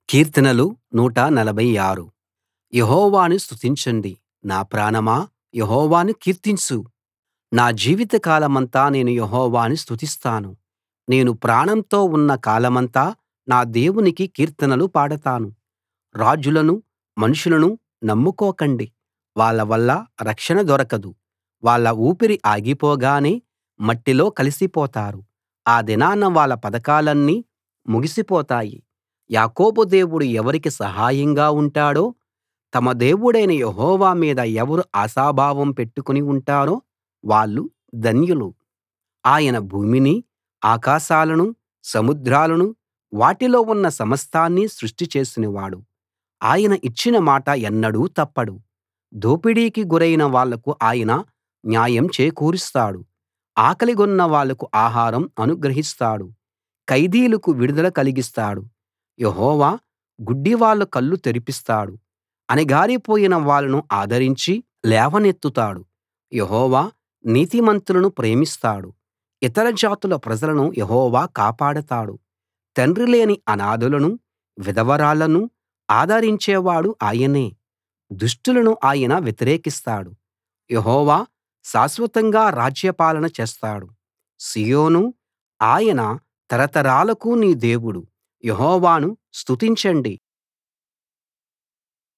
కీర్తనలు 146 యెహోవాను స్తుతించండి నా ప్రాణమా యెహోవాను కీర్తించు నా జీవితకాలమంతా నేను యెహోవాను స్తుతిస్తాను నేను ప్రాణంతో ఉన్న కాలమంతా నా దేవునికి కీర్తనలు పాడతాను రాజులను మనుషులను నమ్ముకోకండి వాళ్ళ వల్ల రక్షణ దొరకదు వాళ్ళ ఊపిరి ఆగిపోగానే మట్టిలో కలిసిపోతారు ఆ దినాన వాళ్ళ పథకాలన్నీ ముగిసిపోతాయి యాకోబు దేవుడు ఎవరికి సహాయంగా ఉంటాడో తమ దేవుడైన యెహోవా మీద ఎవరు ఆశాభావం పెట్టుకుని ఉంటారో వాళ్ళు ధన్యులు ఆయన భూమిని ఆకాశాలను సముద్రాలను వాటిలో ఉన్న సమస్తాన్నీ సృష్టి చేసినవాడు ఆయన ఇచ్చిన మాట ఎన్నడూ తప్పడు దోపిడీకి గురైన వాళ్లకు ఆయన న్యాయం చేకూరుస్తాడు ఆకలిగొన్న వాళ్లకు ఆహారం అనుగ్రహిస్తాడు ఖైదీలకు విడుదల కలిగిస్తాడు యెహోవా గుడ్డివాళ్ళ కళ్ళు తెరిపిస్తాడు అణగారిపోయిన వాళ్ళను ఆదరించి లేవనెత్తుతాడు యెహోవా నీతిమంతులను ప్రేమిస్తాడు ఇతర జాతుల ప్రజలను యెహోవా కాపాడతాడు తండ్రి లేని అనాథలను విధవరాళ్ళను ఆదరించేవాడు ఆయనే దుష్టులను ఆయన వ్యతిరేకిస్తాడు యెహోవా శాశ్వతంగా రాజ్యపాలన చేస్తాడు సీయోనూ ఆయన తరతరాలకు నీ దేవుడు యెహోవాను స్తుతించండి